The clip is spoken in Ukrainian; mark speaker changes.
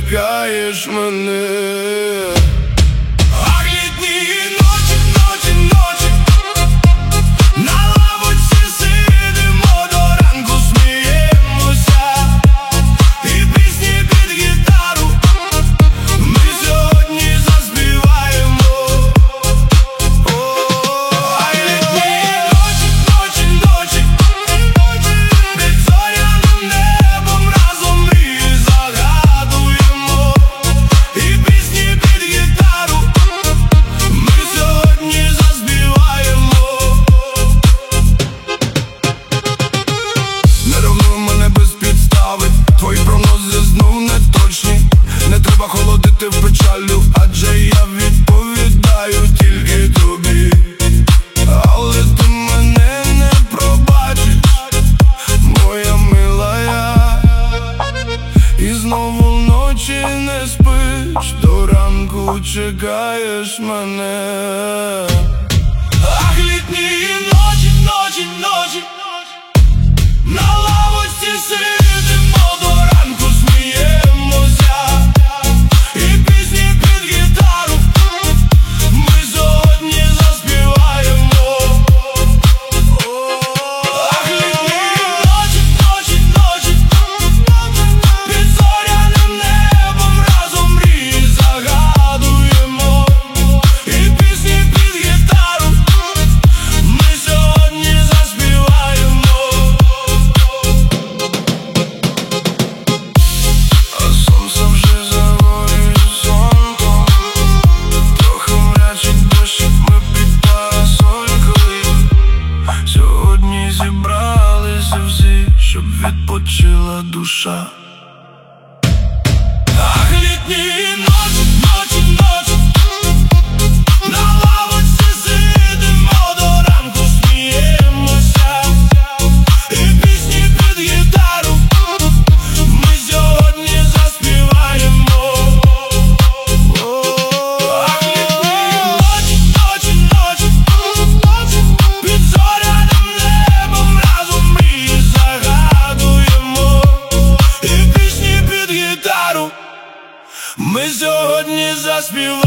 Speaker 1: чекаєш мене. Твої прогнози знов не точні, не треба холодити в печалю, адже я відповідаю тільки тобі. Але ти мене не пробачиш, моя милая. І знову вночі не спиш, до ранку чекаєш мене. Ах, літні ночі, ночі, ночі, на лавочці сидимо, до ранку сміємося, і пісні під гітару ми сьогодні заспіваємо. Ах, літні ночі, ночі, ночі, під зоряним небом разом мрії загадуємо, і пісні під гітару ми сьогодні заспіваємо. Зібралися всі, щоб відпочила душа. Ах, літні ночі, ночі, ночі, на лавочці сидимо, до ранку сміємося, і пісні під гітару ми сьогодні заспіваємо. Ах, літні ночі, ночі, ночі, під зоряним небом разом мрії загадуємо, і пісні під гітару ми сьогодні заспіваємо.